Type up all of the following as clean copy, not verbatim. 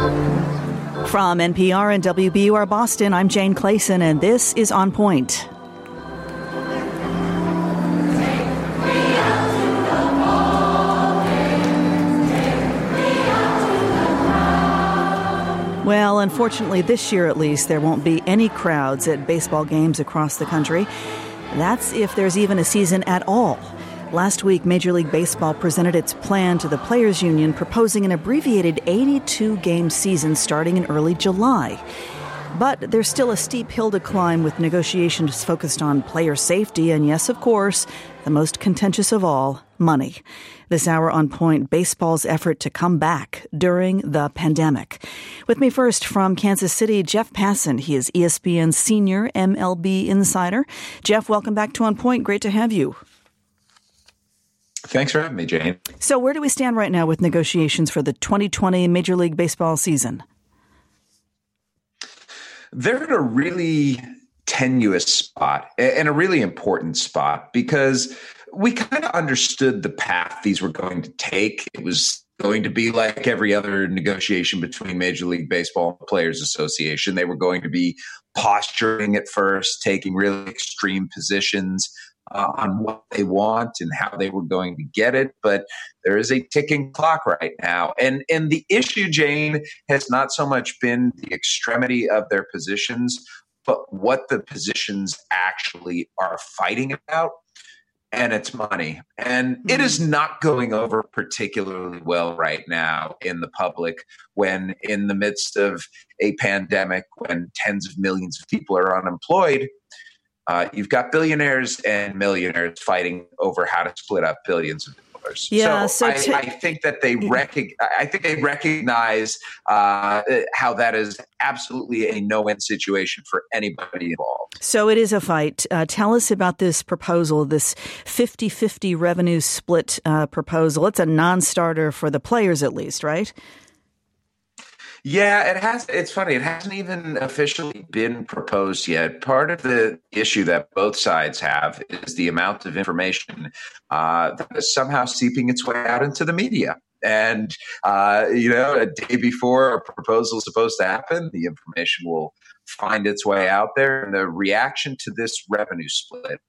From NPR and WBUR Boston, I'm Jane Clayson, and this is On Point. Well, unfortunately, this year at least, there won't be any crowds at baseball games across the country. That's if there's even a season at all. Last week, Major League Baseball presented its plan to the Players Union, proposing an abbreviated 82-game season starting in early July. But there's still a steep hill to climb with negotiations focused on player safety and, yes, of course, the most contentious of all, money. This hour on Point, baseball's effort to come back during the pandemic. With me first from Kansas City, Jeff Passan. He is ESPN's senior MLB insider. Jeff, welcome back to On Point. Great to have you. Thanks for having me, Jane. So where do we stand right now with negotiations for the 2020 Major League Baseball season? They're in a really tenuous spot and a really important spot because we kind of understood the path these were going to take. It was going to be like every other negotiation between Major League Baseball and Players Association. They were going to be posturing at first, taking really extreme positions on what they want and how they were going to get it. But there is a ticking clock right now. And the issue, Jane, has not so much been the extremity of their positions, but what the positions actually are fighting about. And it's money. And it is not going over particularly well right now in the public when in the midst of a pandemic, when tens of millions of people are unemployed, you've got billionaires and millionaires fighting over how to split up billions of dollars. Yeah, I think that they recognize how that is absolutely a no-win situation for anybody involved. So it is a fight. Tell us about this proposal, this 50-50 revenue split proposal. It's a non-starter for the players, at least, right? Yeah, it has. It's funny. It hasn't even officially been proposed yet. Part of the issue that both sides have is the amount of information that is somehow seeping its way out into the media. And, a day before a proposal is supposed to happen, the information will find its way out there. And the reaction to this revenue split,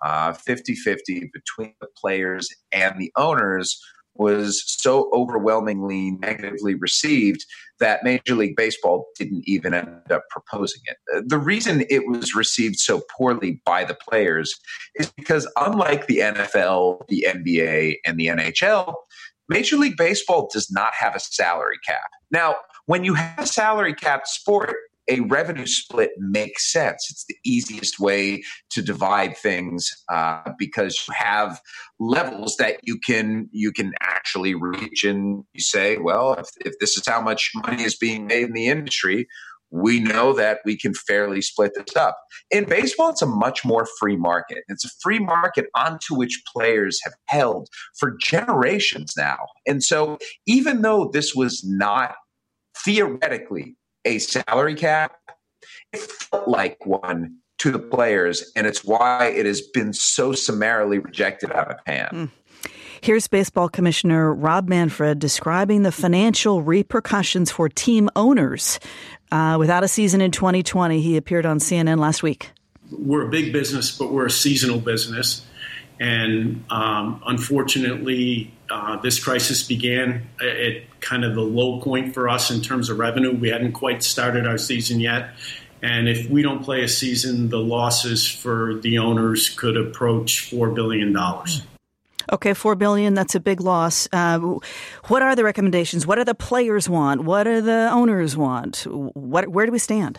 50-50 between the players and the owners, was so overwhelmingly negatively received that Major League Baseball didn't even end up proposing it. The reason it was received so poorly by the players is because unlike the NFL, the NBA, and the NHL, Major League Baseball does not have a salary cap. Now, when you have a salary cap sport, a revenue split makes sense. It's the easiest way to divide things because you have levels that you can actually reach, and you say, well, if this is how much money is being made in the industry, we know that we can fairly split this up. In baseball, it's a much more free market. It's a free market onto which players have held for generations now. And so even though this was not theoretically a salary cap, it felt like one to the players, and it's why it has been so summarily rejected out of hand. Here's Baseball Commissioner Rob Manfred describing the financial repercussions for team owners. Without a season in 2020, he appeared on CNN last week. We're a big business, but we're a seasonal business. And unfortunately, this crisis began at kind of the low point for us in terms of revenue. We hadn't quite started our season yet. And if we don't play a season, the losses for the owners could approach $4 billion. Okay, $4 billion, that's a big loss. What are the recommendations? What do the players want? What do the owners want? Where do we stand?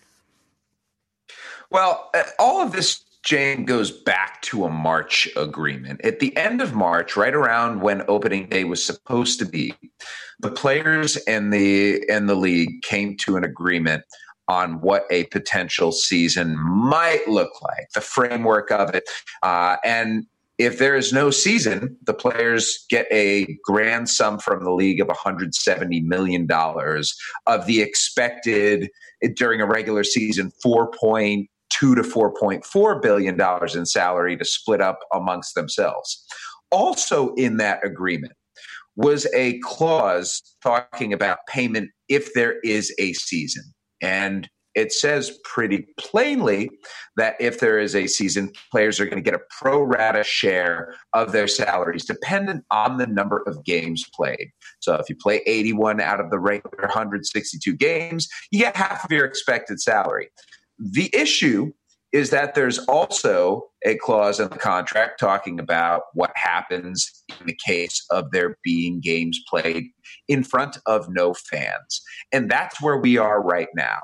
Well, all of this, Jane, goes back to a March agreement. At the end of March, right around when opening day was supposed to be, the players and the league came to an agreement on what a potential season might look like, the framework of it. And if there is no season, the players get a grand sum from the league of $170 million of the expected, during a regular season, $4.2 to $4.4 billion in salary to split up amongst themselves. Also in that agreement was a clause talking about payment if there is a season. And it says pretty plainly that if there is a season, players are going to get a pro rata share of their salaries dependent on the number of games played. So if you play 81 out of the regular 162 games, you get half of your expected salary. The issue is that there's also a clause in the contract talking about what happens in the case of there being games played in front of no fans. And that's where we are right now.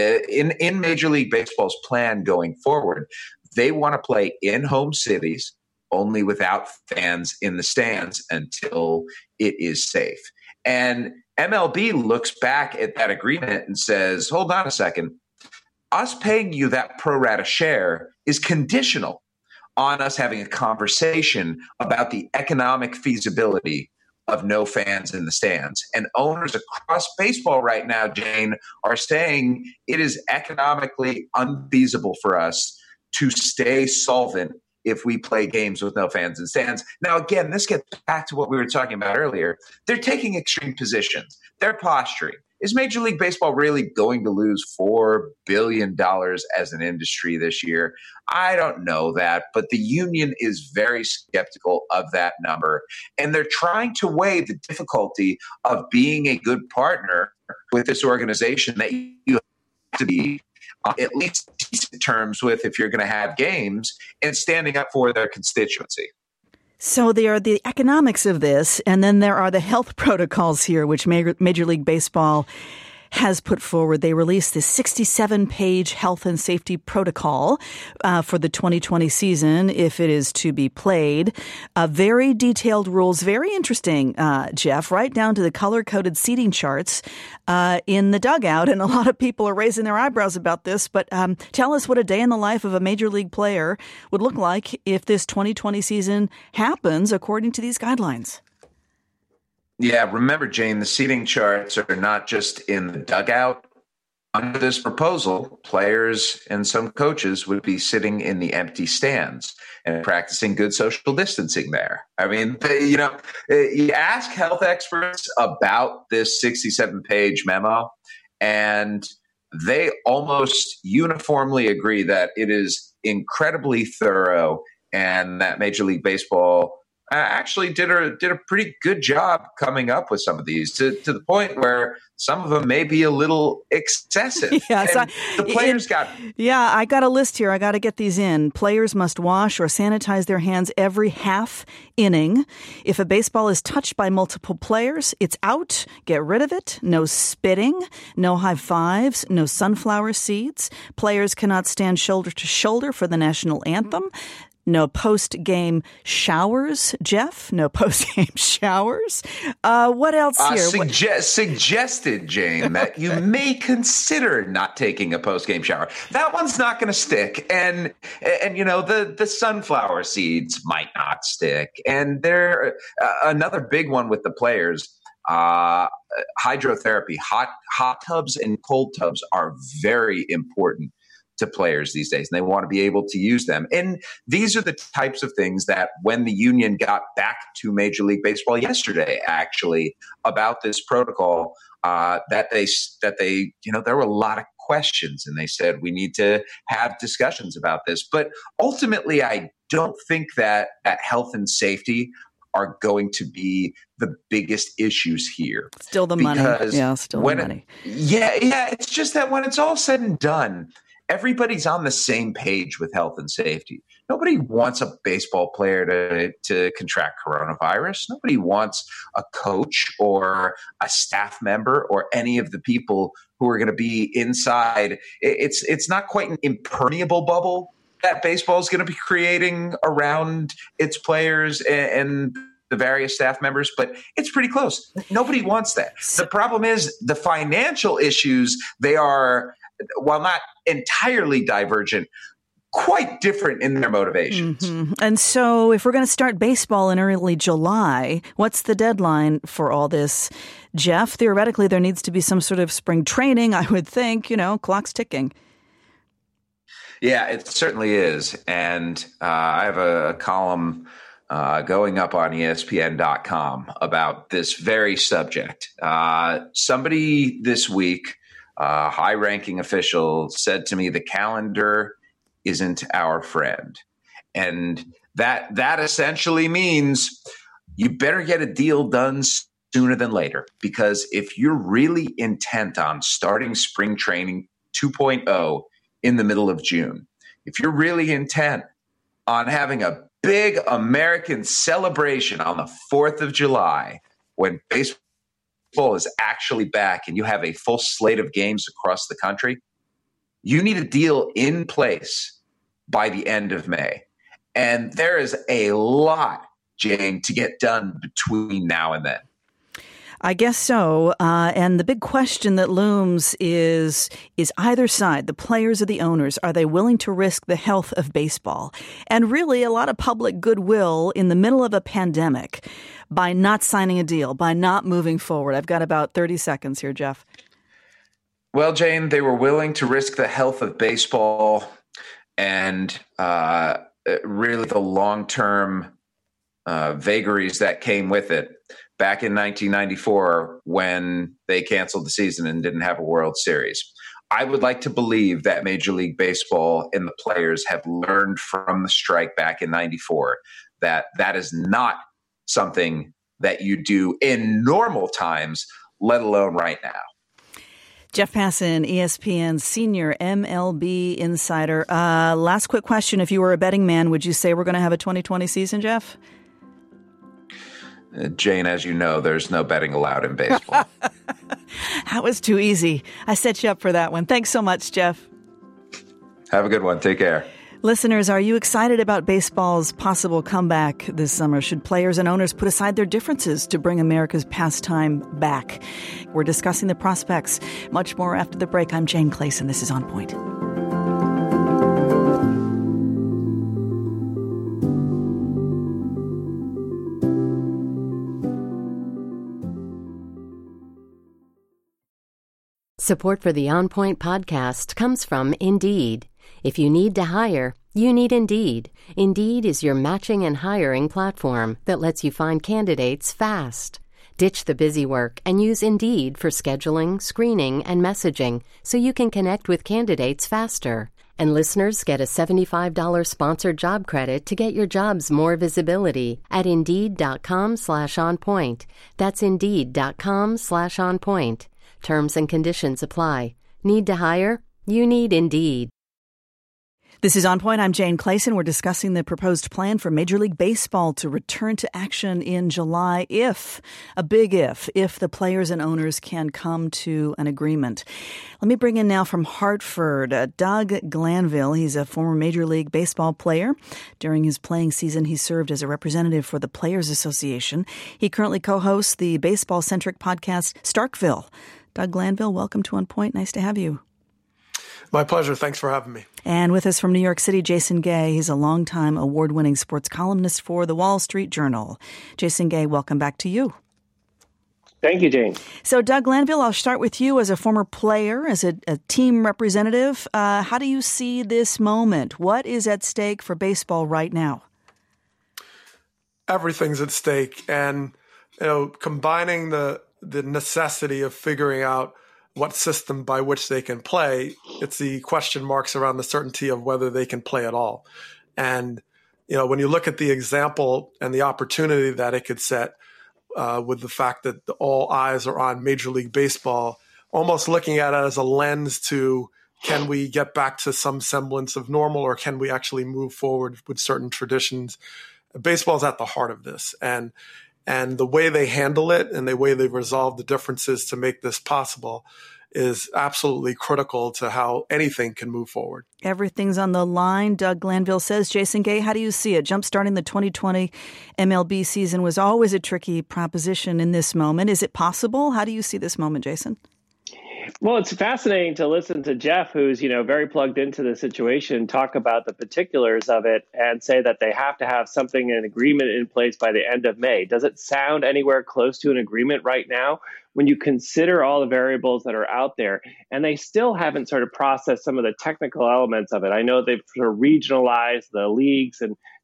In Major League Baseball's plan going forward, they want to play in home cities only without fans in the stands until it is safe. And MLB looks back at that agreement and says, hold on a second. Us paying you that pro rata share is conditional on us having a conversation about the economic feasibility of no fans in the stands. And owners across baseball right now, Jane, are saying it is economically unfeasible for us to stay solvent if we play games with no fans in stands. Now, again, this gets back to what we were talking about earlier. They're taking extreme positions. They're posturing. Is Major League Baseball really going to lose $4 billion as an industry this year? I don't know that, but the union is very skeptical of that number. And they're trying to weigh the difficulty of being a good partner with this organization that you have to be at least decent terms with if you're going to have games and standing up for their constituency. So there are the economics of this, and then there are the health protocols here, which Major League Baseball has put forward. They released this 67-page health and safety protocol for the 2020 season, if it is to be played. Very detailed rules, very interesting, Jeff, right down to the color-coded seating charts in the dugout. And a lot of people are raising their eyebrows about this. But tell us what a day in the life of a Major League player would look like if this 2020 season happens according to these guidelines. Yeah, remember, Jane, the seating charts are not just in the dugout. Under this proposal, players and some coaches would be sitting in the empty stands and practicing good social distancing there. I mean, you ask health experts about this 67-page memo, and they almost uniformly agree that it is incredibly thorough and that Major League Baseball actually did a pretty good job coming up with some of these to the point where some of them may be a little excessive. Yes, the players I got a list here. I got to get these in. Players must wash or sanitize their hands every half inning. If a baseball is touched by multiple players, it's out. Get rid of it. No spitting, no high fives, no sunflower seeds. Players cannot stand shoulder to shoulder for the national anthem. No post-game showers, Jeff? No post-game showers? What else here? Suggested, Jane, that you may consider not taking a post-game shower. That one's not going to stick. And the sunflower seeds might not stick. And there another big one with the players, hydrotherapy. Hot tubs and cold tubs are very important to players these days, and they want to be able to use them. And these are the types of things that when the union got back to Major League Baseball yesterday, actually, about this protocol, that they there were a lot of questions, and they said we need to have discussions about this. But ultimately, I don't think that health and safety are going to be the biggest issues here. Still the money. Yeah, still the money. Yeah. It's just that when it's all said and done, everybody's on the same page with health and safety. Nobody wants a baseball player to contract coronavirus. Nobody wants a coach or a staff member or any of the people who are going to be inside. It's not quite an impermeable bubble that baseball is going to be creating around its players and the various staff members, but it's pretty close. Nobody wants that. The problem is the financial issues. They are, while not entirely divergent, quite different in their motivations. Mm-hmm. And so if we're going to start baseball in early July, what's the deadline for all this? Jeff, theoretically, there needs to be some sort of spring training, I would think, clock's ticking. Yeah, it certainly is. And I have a column going up on ESPN.com about this very subject. Somebody this week, a high-ranking official, said to me, the calendar isn't our friend. And that essentially means you better get a deal done sooner than later, because if you're really intent on starting spring training 2.0 in the middle of June, if you're really intent on having a big American celebration on the 4th of July when baseball is actually back and you have a full slate of games across the country, you need a deal in place by the end of May. And there is a lot, Jane, to get done between now and then. I guess so. And the big question that looms is either side, the players or the owners, are they willing to risk the health of baseball and really a lot of public goodwill in the middle of a pandemic by not signing a deal, by not moving forward? I've got about 30 seconds here, Jeff. Well, Jane, they were willing to risk the health of baseball and really the long-term vagaries that came with it back in 1994 when they canceled the season and didn't have a World Series. I would like to believe that Major League Baseball and the players have learned from the strike back in 94 that that is not something that you do in normal times, let alone right now. Jeff Passan, ESPN senior MLB insider. Last quick question. If you were a betting man, would you say we're going to have a 2020 season, Jeff? Jane, as you know, there's no betting allowed in baseball. That was too easy. I set you up for that one. Thanks so much, Jeff. Have a good one. Take care. Listeners, are you excited about baseball's possible comeback this summer? Should players and owners put aside their differences to bring America's pastime back? We're discussing the prospects. Much more after the break. I'm Jane Clayson. This is On Point. Support for the On Point podcast comes from Indeed. If you need to hire, you need Indeed. Indeed is your matching and hiring platform that lets you find candidates fast. Ditch the busy work and use Indeed for scheduling, screening, and messaging so you can connect with candidates faster. And listeners get a $75 sponsored job credit to get your jobs more visibility at Indeed.com/onpoint. That's Indeed.com/onpoint. Terms and conditions apply. Need to hire? You need Indeed. This is On Point. I'm Jane Clayson. We're discussing the proposed plan for Major League Baseball to return to action in July if the players and owners can come to an agreement. Let me bring in now from Hartford, Doug Glanville. He's a former Major League Baseball player. During his playing season, he served as a representative for the Players Association. He currently co-hosts the baseball-centric podcast Starkville. Doug Glanville, welcome to On Point. Nice to have you. My pleasure. Thanks for having me. And with us from New York City, Jason Gay. He's a longtime award-winning sports columnist for the Wall Street Journal. Jason Gay, welcome back to you. Thank you, Jane. So, Doug Glanville, I'll start with you as a former player, as a team representative. How do you see this moment? What is at stake for baseball right now? Everything's at stake. And, combining the necessity of figuring out what system by which they can play, it's the question marks around the certainty of whether they can play at all. And, when you look at the example and the opportunity that it could set with the fact that all eyes are on Major League Baseball, almost looking at it as a lens to, can we get back to some semblance of normal, or can we actually move forward with certain traditions? Baseball's at the heart of this. And the way they handle it and the way they resolve the differences to make this possible is absolutely critical to how anything can move forward. Everything's on the line, Doug Glanville says. Jason Gay, how do you see it? Jumpstarting the 2020 MLB season was always a tricky proposition in this moment. Is it possible? How do you see this moment, Jason? Well, it's fascinating to listen to Jeff, who's, very plugged into the situation, talk about the particulars of it and say that they have to have something, an agreement in place by the end of May. Does it sound anywhere close to an agreement right now when you consider all the variables that are out there? And they still haven't sort of processed some of the technical elements of it. I know they've sort of regionalized the leagues and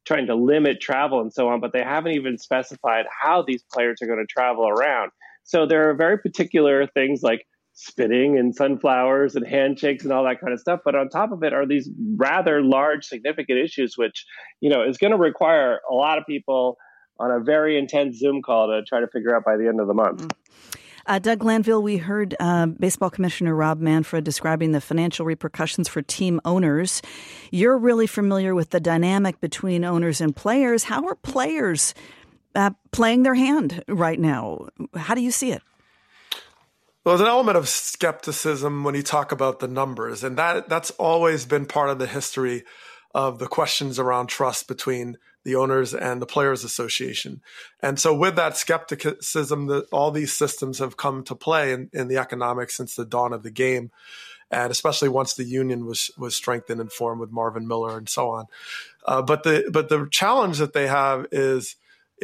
trying to limit travel and so on, but they haven't even specified how these players are going to travel around. So there are very particular things like spitting and sunflowers and handshakes and all that kind of stuff. But on top of it are these rather large, significant issues, which, is going to require a lot of people on a very intense Zoom call to try to figure out by the end of the month. Doug Glanville, we heard Baseball Commissioner Rob Manfred describing the financial repercussions for team owners. You're really familiar with the dynamic between owners and players. How are players playing their hand right now? How do you see it? Well, there's an element of skepticism when you talk about the numbers, and that's always been part of the history of the questions around trust between the owners and the Players Association. And so with that skepticism, that all these systems have come to play in the economics since the dawn of the game, and especially once the union was strengthened and formed with Marvin Miller and so on. But the challenge that they have is,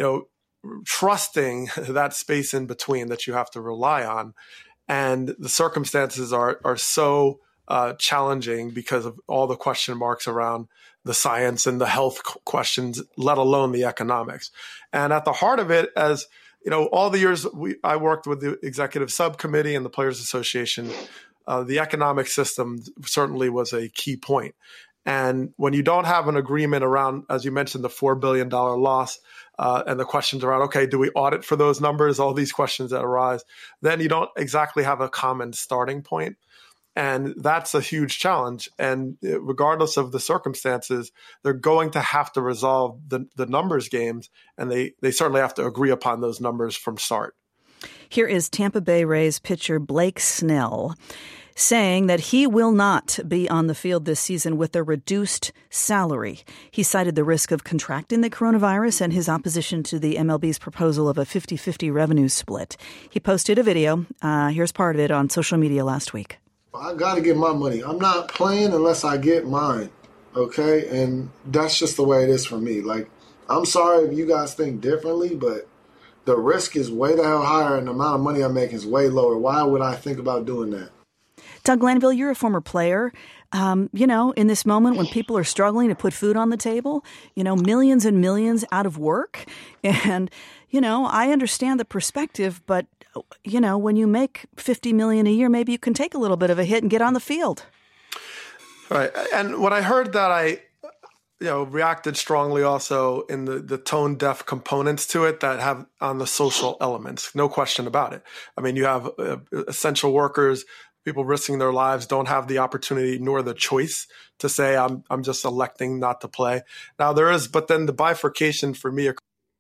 trusting that space in between that you have to rely on. And the circumstances are so challenging because of all the question marks around the science and the health questions, let alone the economics. And at the heart of it, as all the years I worked with the executive subcommittee and the Players Association, the economic system certainly was a key point. And when you don't have an agreement around, as you mentioned, the $4 billion loss, and the questions around, okay, do we audit for those numbers? All these questions that arise, then you don't exactly have a common starting point. And that's a huge challenge. And regardless of the circumstances, they're going to have to resolve the numbers games, and they certainly have to agree upon those numbers from start. Here is Tampa Bay Rays pitcher Blake Snell saying that he will not be on the field this season with a reduced salary. He cited the risk of contracting the coronavirus and his opposition to the MLB's proposal of a 50-50 revenue split. He posted a video. Here's part of it on social media last week. I got to get my money. I'm not playing unless I get mine, okay? And that's just the way it is for me. Like, I'm sorry if you guys think differently, but the risk is way the hell higher and the amount of money I make is way lower. Why would I think about doing that? Doug Glanville, you're a former player. In this moment when people are struggling to put food on the table, millions and millions out of work. And, I understand the perspective, but, when you make $50 million a year, maybe you can take a little bit of a hit and get on the field. Right. And when I heard that, I reacted strongly also in the tone deaf components to it that have on the social elements. No question about it. I mean, you have essential workers, people risking their lives, don't have the opportunity nor the choice to say, I'm just electing not to play. Now there is, but then the bifurcation for me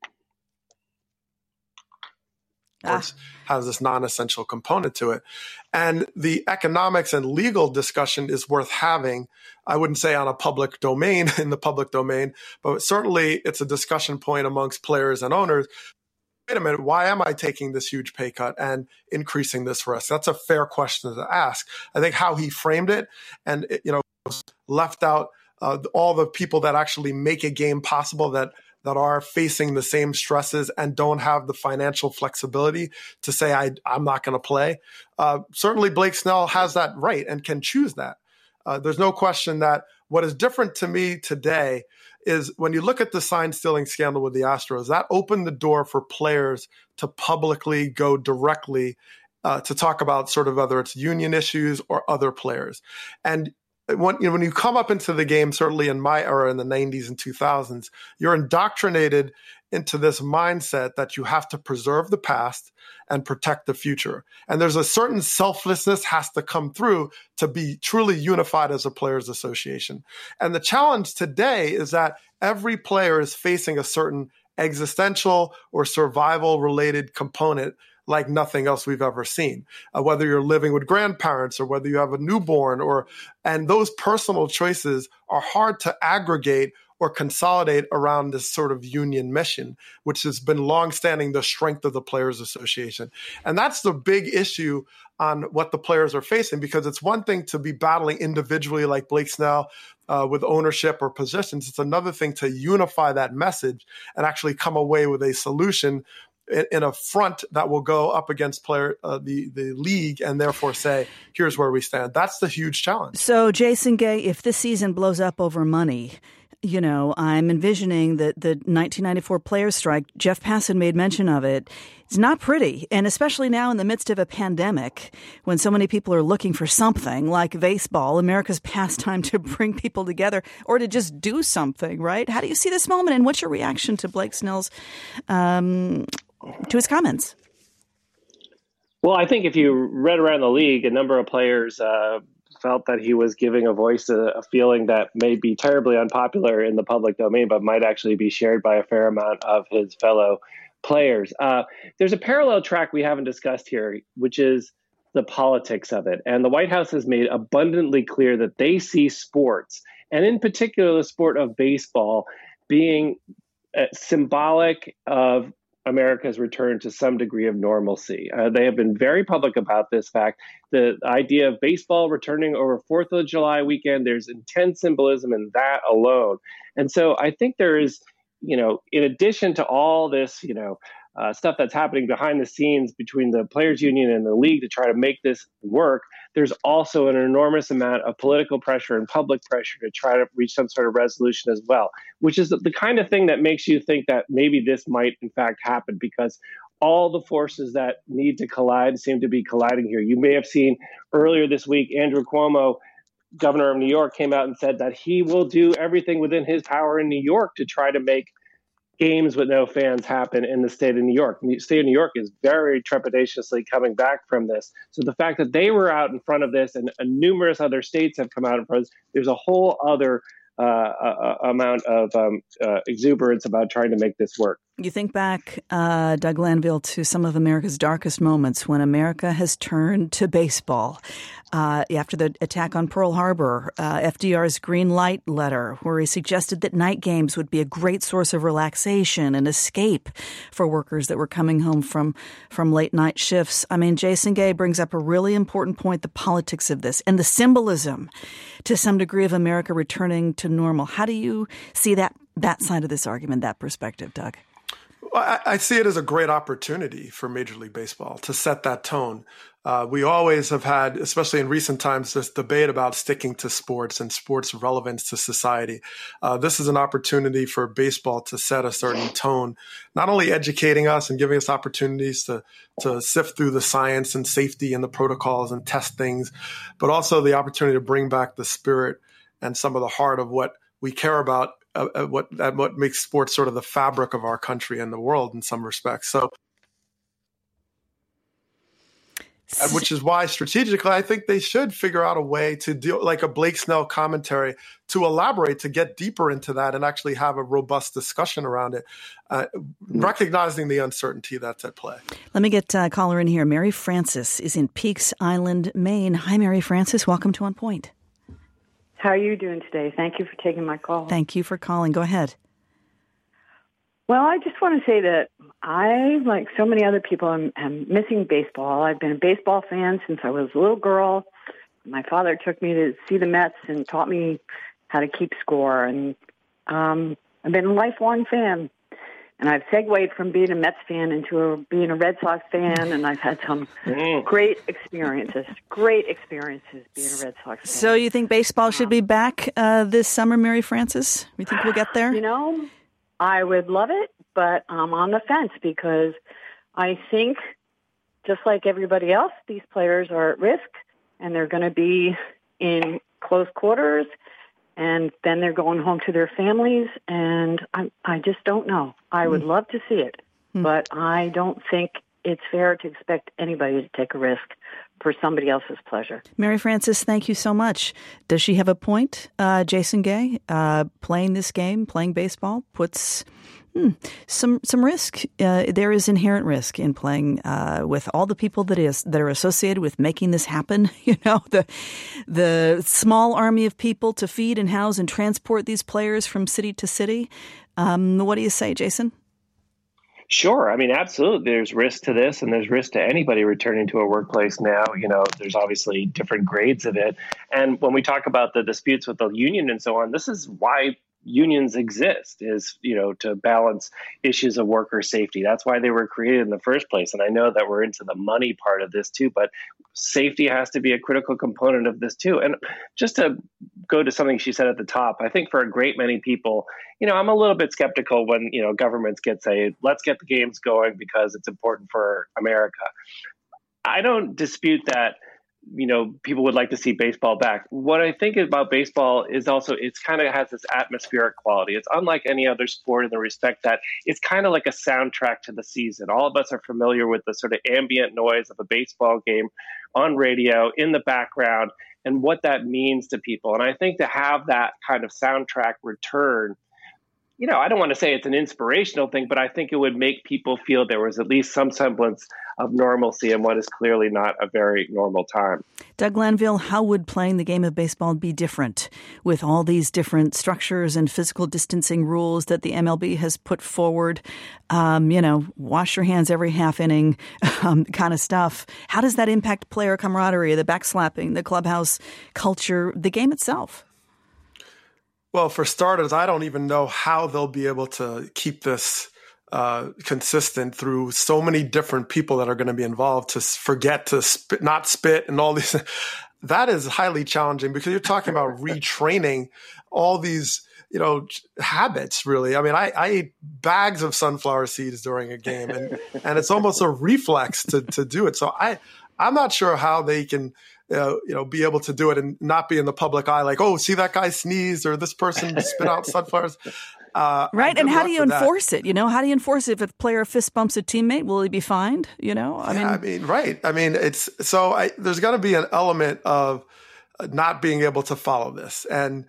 has this non-essential component to it. And the economics and legal discussion is worth having. I wouldn't say on a public domain, in the public domain, but certainly it's a discussion point amongst players and owners. Wait a minute, why am I taking this huge pay cut and increasing this risk? That's a fair question to ask. I think how he framed it and, left out all the people that actually make a game possible that are facing the same stresses and don't have the financial flexibility to say, I'm not going to play. Certainly Blake Snell has that right and can choose that. There's no question that what is different to me today is when you look at the sign stealing scandal with the Astros, that opened the door for players to publicly go directly to talk about sort of whether it's union issues or other players. And when you come up into the game, certainly in my era in the 90s and 2000s, you're indoctrinated into this mindset that you have to preserve the past and protect the future. And there's a certain selflessness has to come through to be truly unified as a players association. And the challenge today is that every player is facing a certain existential or survival related component like nothing else we've ever seen, whether you're living with grandparents or whether you have a newborn, and those personal choices are hard to aggregate or consolidate around this sort of union mission, which has been longstanding the strength of the Players Association. And that's the big issue on what the players are facing, because it's one thing to be battling individually like Blake Snell with ownership or positions. It's another thing to unify that message and actually come away with a solution in a front that will go up against the league and therefore say, here's where we stand. That's the huge challenge. So, Jason Gay, if this season blows up over money, You know, I'm envisioning that the 1994 players' strike, Jeff Passan made mention of it. It's not pretty. And especially now in the midst of a pandemic, when so many people are looking for something like baseball, America's pastime to bring people together or to just do something, right? How do you see this moment? And what's your reaction to Blake Snell's, to his comments? Well, I think if you read around the league, a number of players felt that he was giving a voice to a feeling that may be terribly unpopular in the public domain, but might actually be shared by a fair amount of his fellow players. There's a parallel track we haven't discussed here, which is the politics of it. And the White House has made abundantly clear that they see sports, and in particular the sport of baseball, being symbolic of America's return to some degree of normalcy. They have been very public about this fact. The idea of baseball returning over 4th of July weekend, there's intense symbolism in that alone. And so I think there is, in addition to all this, stuff that's happening behind the scenes between the players union and the league to try to make this work, there's also an enormous amount of political pressure and public pressure to try to reach some sort of resolution as well, which is the kind of thing that makes you think that maybe this might in fact happen, because all the forces that need to collide seem to be colliding here. You may have seen earlier this week, Andrew Cuomo, governor of New York, came out and said that he will do everything within his power in New York to try to make games with no fans happen in the state of New York. The state of New York is very trepidatiously coming back from this. So the fact that they were out in front of this and numerous other states have come out in front of this, there's a whole other amount of exuberance about trying to make this work. You think back, Doug Lanville, to some of America's darkest moments when America has turned to baseball. After the attack on Pearl Harbor, FDR's green light letter, where he suggested that night games would be a great source of relaxation and escape for workers that were coming home from late night shifts. I mean, Jason Gay brings up a really important point, the politics of this and the symbolism to some degree of America returning to normal. How do you see that side of this argument, that perspective, Doug? I see it as a great opportunity for Major League Baseball to set that tone. We always have had, especially in recent times, this debate about sticking to sports and sports relevance to society. This is an opportunity for baseball to set a certain tone, not only educating us and giving us opportunities to sift through the science and safety and the protocols and test things, but also the opportunity to bring back the spirit and some of the heart of what we care about, what makes sports sort of the fabric of our country and the world in some respects. So, which is why strategically, I think they should figure out a way to do like a Blake Snell commentary to elaborate, to get deeper into that and actually have a robust discussion around it, recognizing the uncertainty that's at play. Let me get a caller in here. Mary Francis is in Peaks Island, Maine. Hi, Mary Francis. Welcome to On Point. How are you doing today? Thank you for taking my call. Thank you for calling. Go ahead. Well, I just want to say that I, like so many other people, am missing baseball. I've been a baseball fan since I was a little girl. My father took me to see the Mets and taught me how to keep score. And I've been a lifelong fan. And I've segued from being a Mets fan into being a Red Sox fan, and I've had some great experiences being a Red Sox fan. So you think baseball should be back this summer, Mary Francis? You think we'll get there? I would love it, but I'm on the fence because I think, just like everybody else, these players are at risk, and they're going to be in close quarters, and then they're going home to their families, and I just don't know. I would love to see it, but I don't think it's fair to expect anybody to take a risk for somebody else's pleasure. Mary Francis, thank you so much. Does she have a point, Jason Gay? Playing this game, playing baseball, puts some risk. There is inherent risk in playing with all the people that are associated with making this happen. The small army of people to feed and house and transport these players from city to city. What do you say, Jason? Sure. I mean, absolutely. There's risk to this, and there's risk to anybody returning to a workplace now. There's obviously different grades of it. And when we talk about the disputes with the union and so on, this is why unions exist, is, to balance issues of worker safety. That's why they were created in the first place. And I know that we're into the money part of this too, but safety has to be a critical component of this too. And just to go to something she said at the top, I think for a great many people, I'm a little bit skeptical when, governments say, let's get the games going because it's important for America. I don't dispute that, people would like to see baseball back. What I think about baseball is also it's kind of has this atmospheric quality. It's unlike any other sport in the respect that it's kind of like a soundtrack to the season. All of us are familiar with the sort of ambient noise of a baseball game on radio in the background and what that means to people. And I think to have that kind of soundtrack return, I don't want to say it's an inspirational thing, but I think it would make people feel there was at least some semblance of normalcy in what is clearly not a very normal time. Doug Glanville, how would playing the game of baseball be different with all these different structures and physical distancing rules that the MLB has put forward? Wash your hands every half inning kind of stuff. How does that impact player camaraderie, the backslapping, the clubhouse culture, the game itself? Well, for starters, I don't even know how they'll be able to keep this consistent through so many different people that are going to be involved to forget to not spit and all these. That is highly challenging because you're talking about retraining all these, habits, really. I mean, I ate bags of sunflower seeds during a game and it's almost a reflex to do it. So I'm not sure how they can be able to do it and not be in the public eye like, oh, see that guy sneezed or this person spit out sunflowers. Right. And how do you enforce it? How do you enforce it if a player fist bumps a teammate? Will he be fined? Right. I mean, there's got to be an element of not being able to follow this. And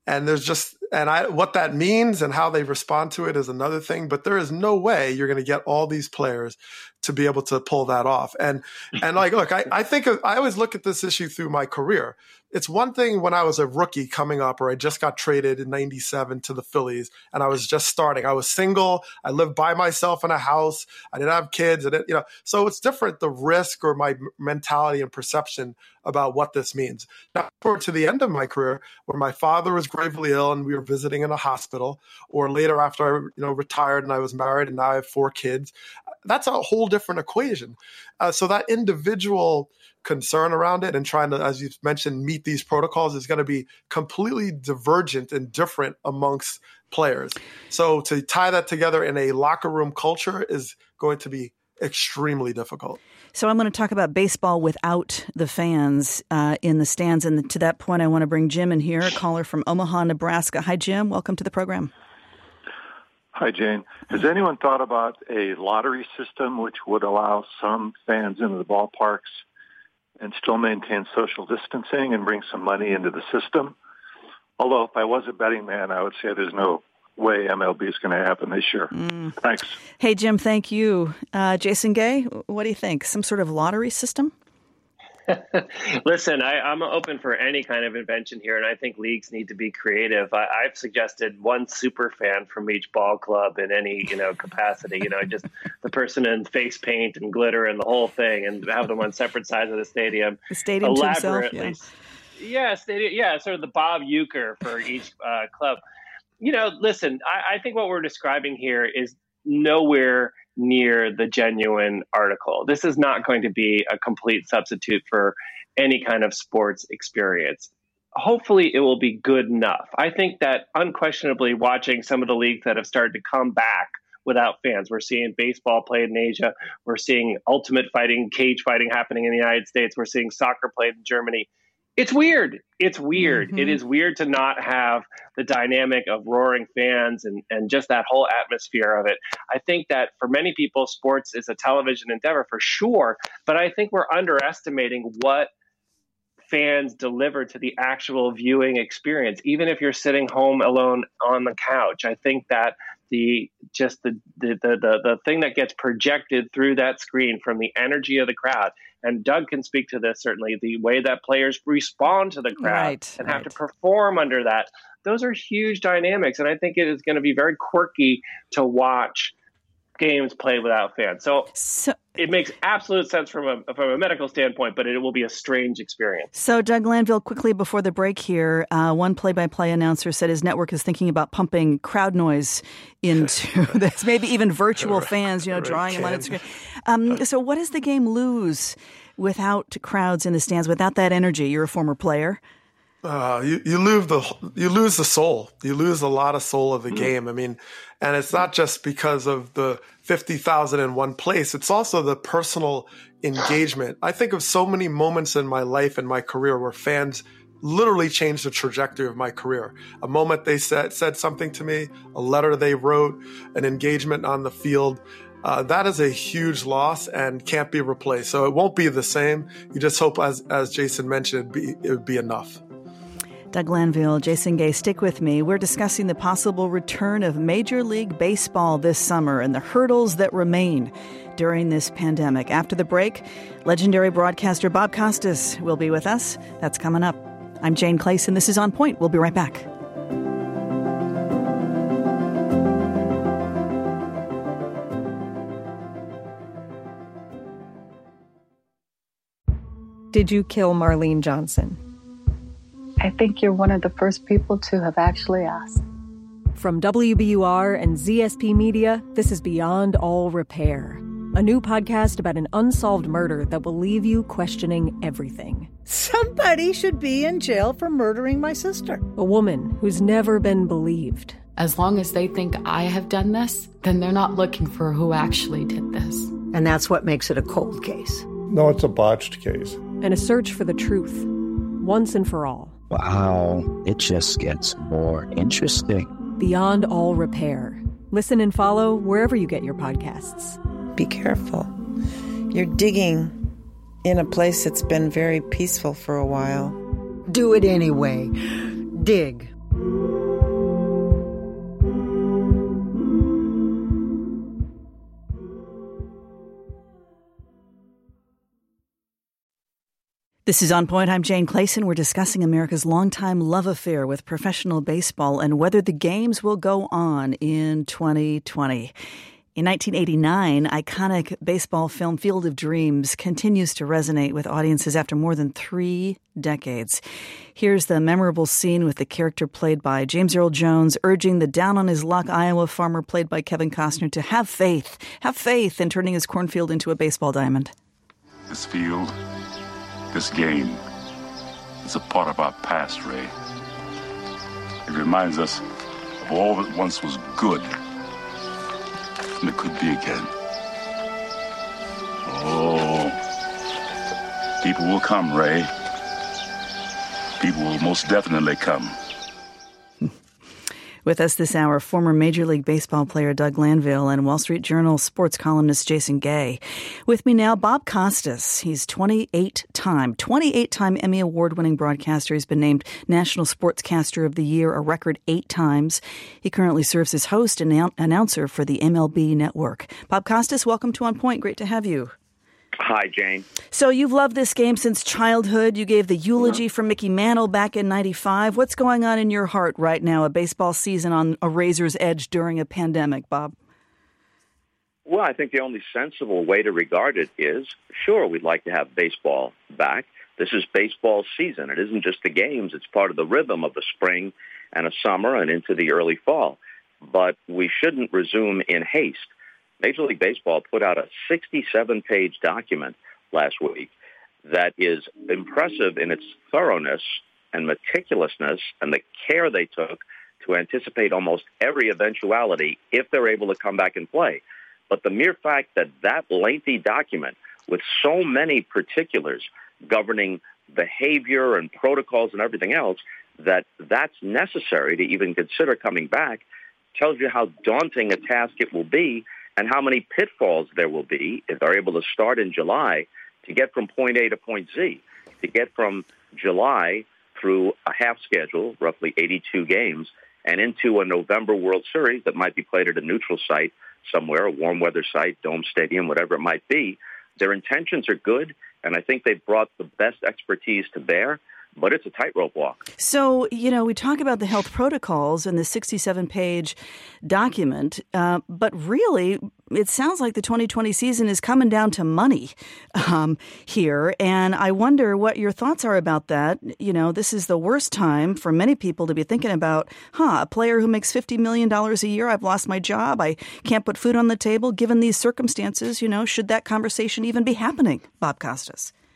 what that means and how they respond to it is another thing, but there is no way you're going to get all these players to be able to pull that off. And look, I think I always look at this issue through my career. It's one thing when I was a rookie coming up or I just got traded in 97 to the Phillies and I was just starting. I was single. I lived by myself in a house. I didn't have kids. So it's different, the risk or my mentality and perception about what this means. Now, to the end of my career, where my father was gravely ill and we were visiting in a hospital, or later after I retired and I was married and now I have 4 kids, that's a whole different equation. So that individual concern around it and trying to, as you mentioned, meet these protocols is going to be completely divergent and different amongst players. So to tie that together in a locker room culture is going to be extremely difficult. So I'm going to talk about baseball without the fans in the stands. And to that point, I want to bring Jim in here, a caller from Omaha, Nebraska. Hi, Jim. Welcome to the program. Hi, Jane. Has anyone thought about a lottery system which would allow some fans into the ballparks and still maintain social distancing and bring some money into the system? Although if I was a betting man, I would say there's no way MLB is going to happen this year. Thanks. Hey, Jim, thank you. Jason Gay, what do you think? Some sort of lottery system? Listen, I'm open for any kind of invention here, and I think leagues need to be creative. I've suggested one super fan from each ball club in any capacity. Just the person in face paint and glitter and the whole thing, and have them on separate sides of the stadium. The stadium elaborately. To himself, yeah, stadium. Yeah, sort of the Bob Uecker for each club. Listen, I think what we're describing here is nowhere near the genuine article. This is not going to be a complete substitute for any kind of sports experience. Hopefully it will be good enough. I think that unquestionably watching some of the leagues that have started to come back without fans, we're seeing baseball played in Asia, we're seeing ultimate fighting, cage fighting happening in the United States, we're seeing soccer played in Germany. It's weird. It's weird. Mm-hmm. It is weird to not have the dynamic of roaring fans and just that whole atmosphere of it. I think that for many people, sports is a television endeavor for sure, but I think we're underestimating what fans deliver to the actual viewing experience. Even if you're sitting home alone on the couch, I think that the thing that gets projected through that screen from the energy of the crowd, and Doug can speak to this certainly, the way that players respond to the crowd and have to perform under that, those are huge dynamics. And I think it is going to be very quirky to watch games played without fans. So it makes absolute sense from a medical standpoint, but it will be a strange experience. So Doug Glanville, quickly before the break here, one play-by-play announcer said his network is thinking about pumping crowd noise into this, maybe even virtual fans, drawing them on its screen. So what does the game lose without crowds in the stands, without that energy? You're a former player. You lose the soul. You lose a lot of soul of the game. I mean, and it's not just because of the 50,000 in one place. It's also the personal engagement. I think of so many moments in my life and my career where fans literally changed the trajectory of my career. A moment they said something to me, a letter they wrote, an engagement on the field. That is a huge loss and can't be replaced. So it won't be the same. You just hope, as Jason mentioned, it would be enough. Doug Glanville, Jason Gay, stick with me. We're discussing the possible return of Major League Baseball this summer and the hurdles that remain during this pandemic. After the break, legendary broadcaster Bob Costas will be with us. That's coming up. I'm Jane Clayson. This is On Point. We'll be right back. Did you kill Marlene Johnson? I think you're one of the first people to have actually asked. From WBUR and ZSP Media, this is Beyond All Repair, a new podcast about an unsolved murder that will leave you questioning everything. Somebody should be in jail for murdering my sister. A woman who's never been believed. As long as they think I have done this, then they're not looking for who actually did this. And that's what makes it a cold case. No, it's a botched case. And a search for the truth, once and for all. Wow, it just gets more interesting. Beyond All Repair. Listen and follow wherever you get your podcasts. Be careful. You're digging in a place that's been very peaceful for a while. Do it anyway. Dig. This is On Point. I'm Jane Clayson. We're discussing America's longtime love affair with professional baseball and whether the games will go on in 2020. In 1989, iconic baseball film Field of Dreams continues to resonate with audiences after more than 3 decades. Here's the memorable scene with the character played by James Earl Jones urging the down-on-his-luck Iowa farmer played by Kevin Costner to have faith in turning his cornfield into a baseball diamond. This field, this game, is a part of our past, Ray. It reminds us of all that once was good, and it could be again. Oh, people will come, Ray. People will most definitely come. With us this hour, former Major League Baseball player Doug Glanville and Wall Street Journal sports columnist Jason Gay. With me now, Bob Costas. He's 28-time Emmy Award-winning broadcaster. He's been named National Sportscaster of the Year a record 8 times. He currently serves as host and announcer for the MLB Network. Bob Costas, welcome to On Point. Great to have you. Hi, Jane. So you've loved this game since childhood. You gave the eulogy for Mickey Mantle back in '95. What's going on in your heart right now, a baseball season on a razor's edge during a pandemic, Bob? Well, I think the only sensible way to regard it is, sure, we'd like to have baseball back. This is baseball season. It isn't just the games. It's part of the rhythm of the spring and a summer and into the early fall. But we shouldn't resume in haste. Major League Baseball put out a 67-page document last week that is impressive in its thoroughness and meticulousness and the care they took to anticipate almost every eventuality if they're able to come back and play. But the mere fact that that lengthy document with so many particulars governing behavior and protocols and everything else, that's necessary to even consider coming back tells you how daunting a task it will be and how many pitfalls there will be if they're able to start in July to get from point A to point Z, to get from July through a half schedule, roughly 82 games, and into a November World Series that might be played at a neutral site somewhere, a warm weather site, dome stadium, whatever it might be. Their intentions are good, and I think they've brought the best expertise to bear. But it's a tightrope walk. So, we talk about the health protocols in the 67-page document, but really, it sounds like the 2020 season is coming down to money here. And I wonder what your thoughts are about that. This is the worst time for many people to be thinking about, a player who makes $50 million a year, I've lost my job, I can't put food on the table. Given these circumstances, should that conversation even be happening, Bob Costas?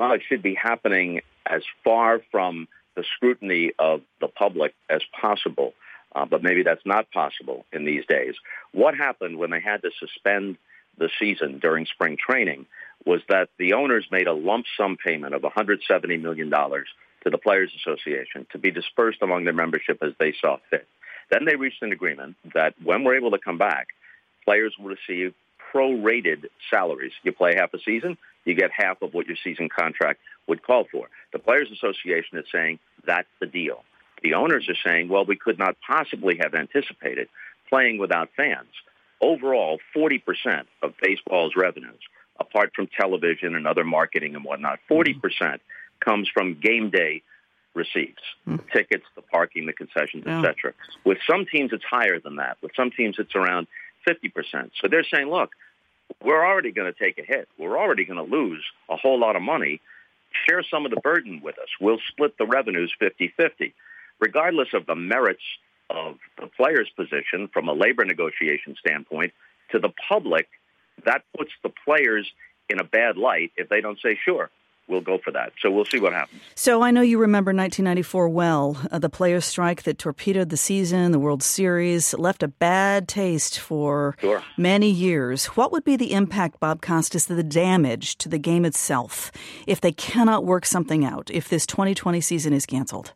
well, it should be happening as far from the scrutiny of the public as possible. But maybe that's not possible in these days. What happened when they had to suspend the season during spring training was that the owners made a lump sum payment of $170 million to the Players Association to be dispersed among their membership as they saw fit. Then they reached an agreement that when we're able to come back, players will receive prorated salaries. You play half a season, you get half of what your season contract would call for. The Players Association is saying that's the deal. The owners are saying, well, we could not possibly have anticipated playing without fans. Overall, 40% of baseball's revenues, apart from television and other marketing and whatnot, 40% comes from game day receipts, the tickets, the parking, the concessions, etc. With some teams, it's higher than that. With some teams, it's around 50%. So they're saying, look, we're already going to take a hit. We're already going to lose a whole lot of money. Share some of the burden with us. We'll split the revenues 50-50. Regardless of the merits of the player's position from a labor negotiation standpoint, to the public, that puts the players in a bad light if they don't say, sure, we'll go for that. So we'll see what happens. So I know you remember 1994 well. The players' strike that torpedoed the season, the World Series, left a bad taste for many years. What would be the impact, Bob Costas, the damage to the game itself if they cannot work something out, if this 2020 season is canceled?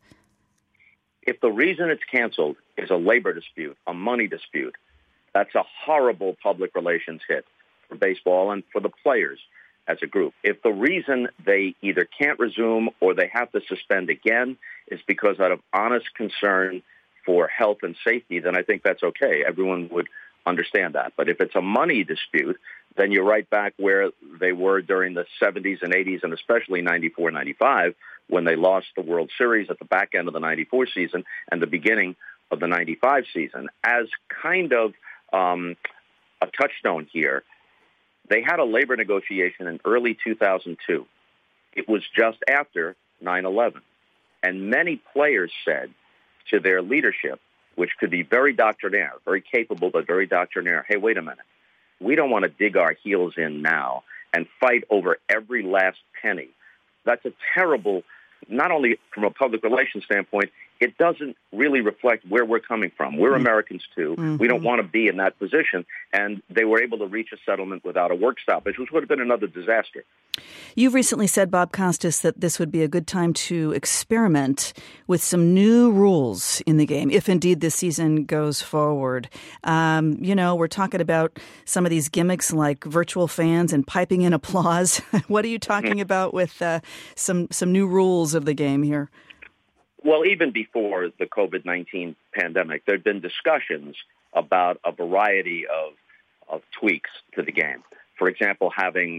If the reason it's canceled is a labor dispute, a money dispute, that's a horrible public relations hit for baseball and for the players as a group. If the reason they either can't resume or they have to suspend again is because out of honest concern for health and safety, then I think that's okay. Everyone would understand that. But if it's a money dispute, then you're right back where they were during the 70s and 80s and especially 94, 95, when they lost the World Series at the back end of the 94 season and the beginning of the 95 season. As kind of a touchstone here, they had a labor negotiation in early 2002. It was just after 9/11. And many players said to their leadership, which could be very doctrinaire, very capable, but very doctrinaire, hey, wait a minute. We don't want to dig our heels in now and fight over every last penny. That's a terrible, not only from a public relations standpoint, it doesn't really reflect where we're coming from. We're Americans, too. We don't want to be in that position. And they were able to reach a settlement without a work stoppage, which would have been another disaster. You've recently said, Bob Costas, that this would be a good time to experiment with some new rules in the game, if indeed this season goes forward. We're talking about some of these gimmicks like virtual fans and piping in applause. What are you talking about with some new rules of the game here? Well, even before the COVID-19 pandemic, there had been discussions about a variety of tweaks to the game. For example, having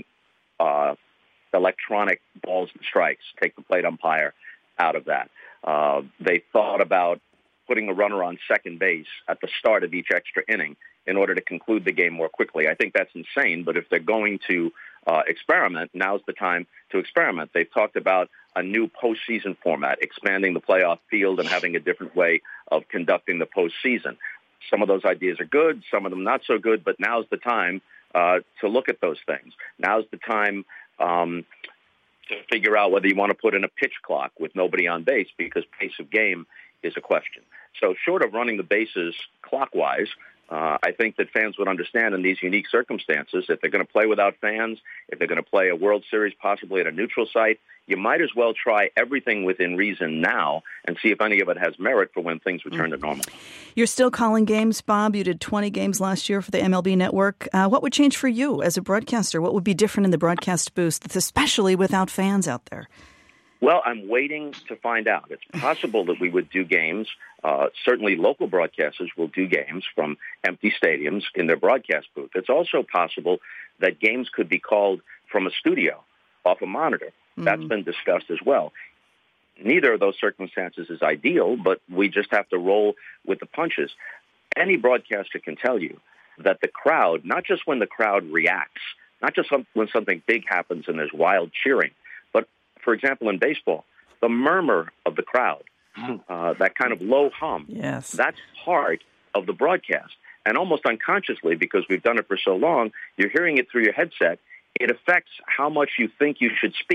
electronic balls and strikes, take the plate umpire out of that. They thought about putting a runner on second base at the start of each extra inning in order to conclude the game more quickly. I think that's insane, but if they're going to experiment, now's the time to experiment. They've talked about a new postseason format, expanding the playoff field and having a different way of conducting the postseason. Some of those ideas are good, some of them not so good, but now's the time to look at those things. Now's the time to figure out whether you want to put in a pitch clock with nobody on base because pace of game is a question. So short of running the bases clockwise, I think that fans would understand in these unique circumstances, if they're going to play without fans, if they're going to play a World Series possibly at a neutral site, you might as well try everything within reason now and see if any of it has merit for when things return to normal. You're still calling games, Bob. You did 20 games last year for the MLB Network. What would change for you as a broadcaster? What would be different in the broadcast booth, especially without fans out there? Well, I'm waiting to find out. It's possible that we would do games. Certainly local broadcasters will do games from empty stadiums in their broadcast booth. It's also possible that games could be called from a studio, off a monitor. That's been discussed as well. Neither of those circumstances is ideal, but we just have to roll with the punches. Any broadcaster can tell you that the crowd, not just when the crowd reacts, not just when something big happens and there's wild cheering, but, for example, in baseball, the murmur of the crowd, that kind of low hum, that's part of the broadcast. And almost unconsciously, because we've done it for so long, you're hearing it through your headset, it affects how much you think you should speak.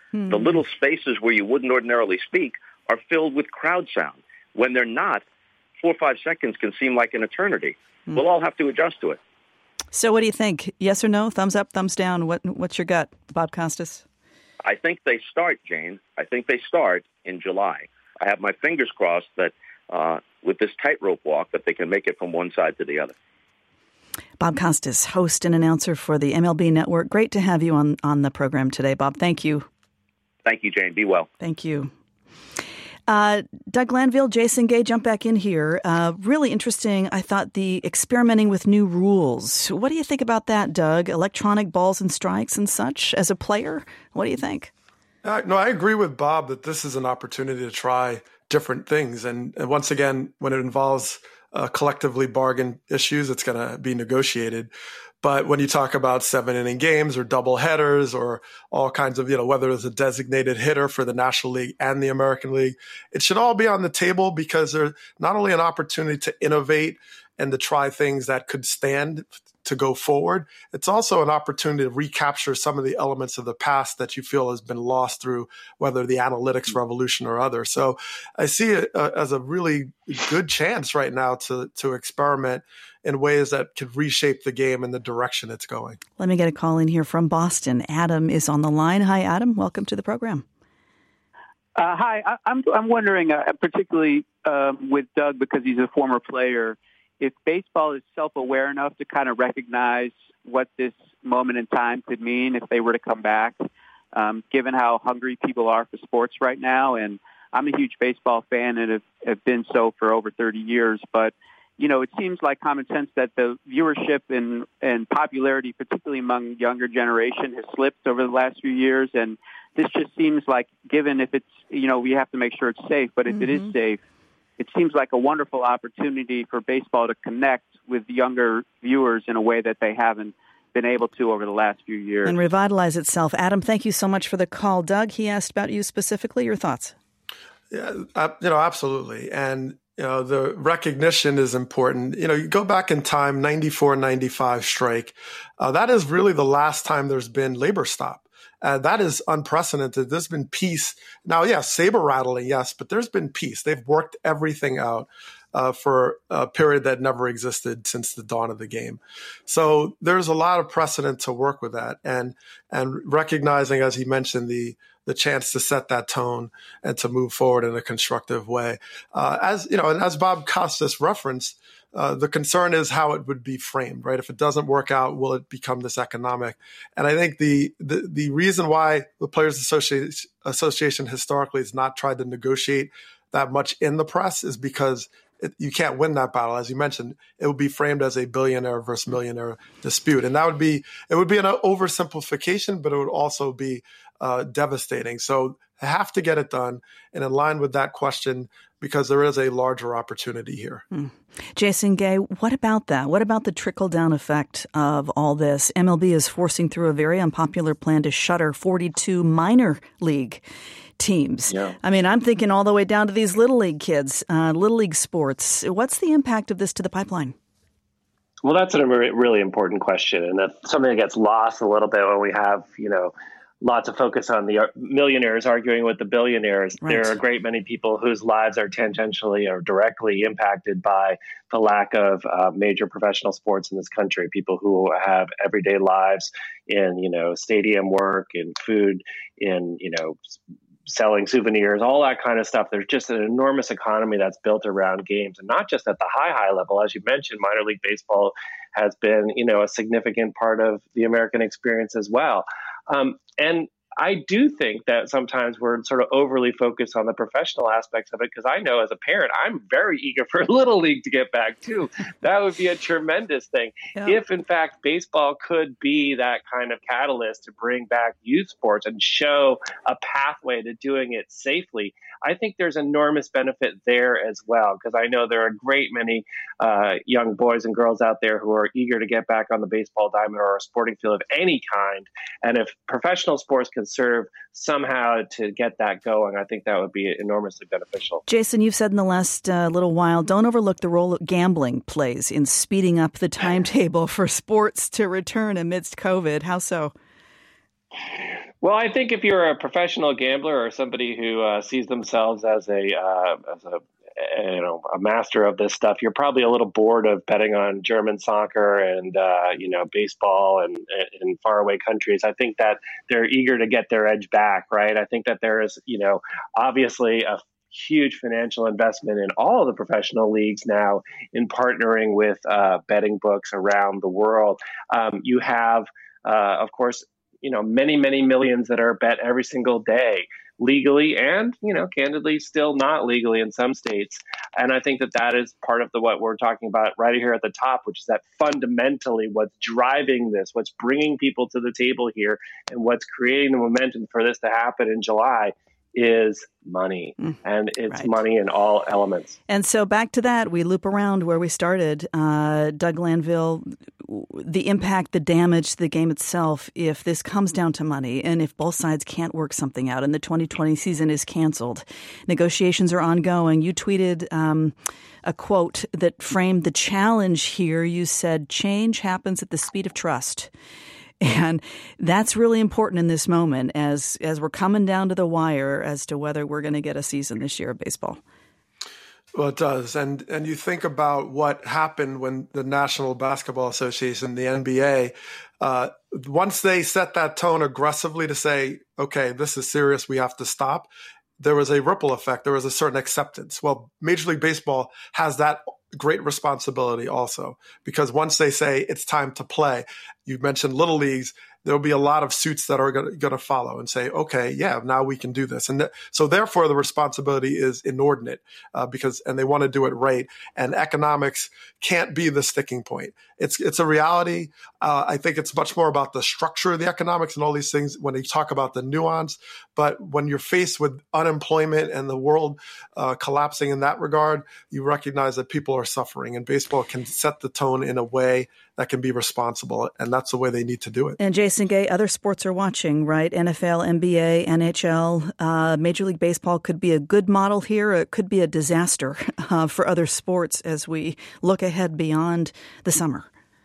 The little spaces where you wouldn't ordinarily speak are filled with crowd sound. When they're not, 4 or 5 seconds can seem like an eternity. We'll all have to adjust to it. So what do you think? Yes or no? Thumbs up, thumbs down? What's your gut, Bob Costas? I think they start, Jane. I think they start in July. I have my fingers crossed that with this tightrope walk that they can make it from one side to the other. Bob Costas, host and announcer for the MLB Network. Great to have you on the program today, Bob. Thank you. Thank you, Jane. Be well. Thank you. Doug Glanville, Jason Gay, jump back in here. Really interesting, I thought, the experimenting with new rules. What do you think about that, Doug? Electronic balls and strikes and such as a player? What do you think? No, I agree with Bob that this is an opportunity to try different things. And once again, when it involves collectively bargained issues, it's going to be negotiated. But when you talk about 7-inning games or double headers or all kinds of, whether it's a designated hitter for the National League and the American League, it should all be on the table because they're not only an opportunity to innovate and to try things that could stand to go forward, it's also an opportunity to recapture some of the elements of the past that you feel has been lost through whether the analytics revolution or other. So I see it as a really good chance right now to experiment in ways that could reshape the game in the direction it's going. Let me get a call in here from Boston. Adam is on the line. Hi, Adam. Welcome to the program. Hi. I'm wondering, particularly with Doug, because he's a former player, if baseball is self-aware enough to kind of recognize what this moment in time could mean if they were to come back, given how hungry people are for sports right now. And I'm a huge baseball fan and have been so for over 30 years. But, it seems like common sense that the viewership and popularity, particularly among younger generation, has slipped over the last few years. And this just seems like, given if it's, we have to make sure it's safe, but if it is safe, it seems like a wonderful opportunity for baseball to connect with younger viewers in a way that they haven't been able to over the last few years. And revitalize itself. Adam, thank you so much for the call. Doug, he asked about you specifically. Your thoughts? Yeah, absolutely. And, the recognition is important. You go back in time, 94, 95 strike. That is really the last time there's been labor stop. That is unprecedented. There's been peace. Now, yes, saber rattling, yes, but there's been peace. They've worked everything out for a period that never existed since the dawn of the game. So there's a lot of precedent to work with that and recognizing, as he mentioned, the chance to set that tone and to move forward in a constructive way. And as Bob Costas referenced, the concern is how it would be framed, right? If it doesn't work out, will it become this economic? And I think the reason why the Players Association historically has not tried to negotiate that much in the press is because you can't win that battle. As you mentioned, it would be framed as a billionaire versus millionaire dispute. And it would be an oversimplification, but it would also be devastating. So they have to get it done and in line with that question because there is a larger opportunity here. Jason Gay, what about that? What about the trickle-down effect of all this? MLB is forcing through a very unpopular plan to shutter 42 minor league teams. Yeah. I mean, I'm thinking all the way down to these little league kids, little league sports. What's the impact of this to the pipeline? Well, that's a really important question, and that's something that gets lost a little bit when we have, lots of focus on the millionaires arguing with the billionaires. Right. There are a great many people whose lives are tangentially or directly impacted by the lack of major professional sports in this country. People who have everyday lives in, stadium work, in food, in, selling souvenirs, all that kind of stuff. There's just an enormous economy that's built around games, and not just at the high level. As you mentioned, minor league baseball has been, a significant part of the American experience as well. And I do think that sometimes we're sort of overly focused on the professional aspects of it, because I know as a parent, I'm very eager for Little League to get back too. That would be a tremendous thing. Yeah. If in fact baseball could be that kind of catalyst to bring back youth sports and show a pathway to doing it safely, I think there's enormous benefit there as well, because I know there are a great many young boys and girls out there who are eager to get back on the baseball diamond or a sporting field of any kind. And if professional sports can serve somehow to get that going, I think that would be enormously beneficial. Jason, you've said in the last little while, don't overlook the role gambling plays in speeding up the timetable for sports to return amidst COVID. How so? Well, I think if you're a professional gambler or somebody who sees themselves as a master of this stuff, you're probably a little bored of betting on German soccer and baseball and in faraway countries. I think that they're eager to get their edge back, right? I think that there is, obviously a huge financial investment in all of the professional leagues now in partnering with betting books around the world. You have, of course, many, many millions that are bet every single day, legally and, candidly still not legally in some states. And I think that is part of what we're talking about right here at the top, which is that fundamentally what's driving this, what's bringing people to the table here, and what's creating the momentum for this to happen in July is money, and it's money in all elements. And so back to that, we loop around where we started. Doug Glanville, the impact, the damage to the game itself, if this comes down to money and if both sides can't work something out and the 2020 season is canceled, negotiations are ongoing. You tweeted a quote that framed the challenge here. You said, "Change happens at the speed of trust." And that's really important in this moment as we're coming down to the wire as to whether we're going to get a season this year of baseball. Well, it does. And you think about what happened when the National Basketball Association, the NBA, once they set that tone aggressively to say, okay, this is serious, we have to stop, there was a ripple effect. There was a certain acceptance. Well, Major League Baseball has that great responsibility also, because once they say it's time to play, you mentioned little leagues, there'll be a lot of suits that are going to follow and say, okay, yeah, now we can do this. And so therefore the responsibility is inordinate and they want to do it right. And economics can't be the sticking point. It's a reality. I think it's much more about the structure of the economics and all these things when you talk about the nuance. But when you're faced with unemployment and the world collapsing in that regard, you recognize that people are suffering, and baseball can set the tone in a way that can be responsible. And that's the way they need to do it. And Jason Gay, other sports are watching, right? NFL, NBA, NHL, Major League Baseball could be a good model here. It could be a disaster for other sports as we look ahead beyond the summer.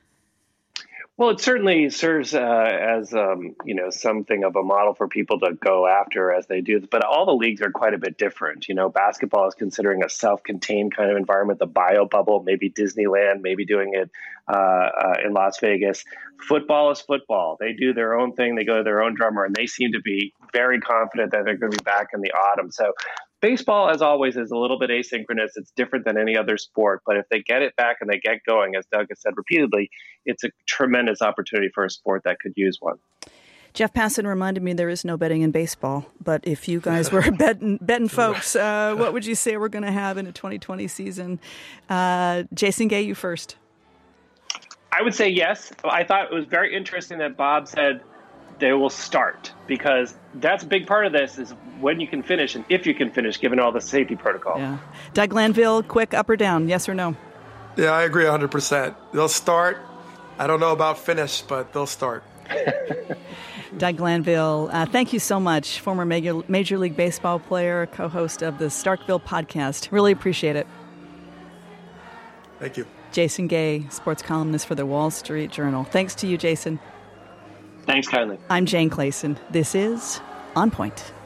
Well, it certainly serves as something of a model for people to go after as they do. But all the leagues are quite a bit different. Basketball is considering a self-contained kind of environment, the bio bubble, maybe Disneyland, maybe doing it in Las Vegas. Football is football. They do their own thing. They go to their own drummer, and they seem to be very confident that they're going to be back in the autumn. So baseball, as always, is a little bit asynchronous. It's different than any other sport. But if they get it back and they get going, as Doug has said repeatedly, it's a tremendous opportunity for a sport that could use one. Jeff Passan reminded me there is no betting in baseball. But if you guys were betting folks, what would you say we're going to have in a 2020 season? Jason Gay, you first. I would say yes. I thought it was very interesting that Bob said they will start, because that's a big part of this is when you can finish and if you can finish, given all the safety protocol. Yeah. Doug Glanville, quick up or down, yes or no? Yeah, I agree 100%. They'll start. I don't know about finish, but they'll start. Doug Glanville, thank you so much. Former Major League Baseball player, co-host of the Starkville podcast. Really appreciate it. Thank you. Jason Gay, sports columnist for the Wall Street Journal. Thanks to you, Jason. Thanks kindly. I'm Jane Clayson. This is On Point.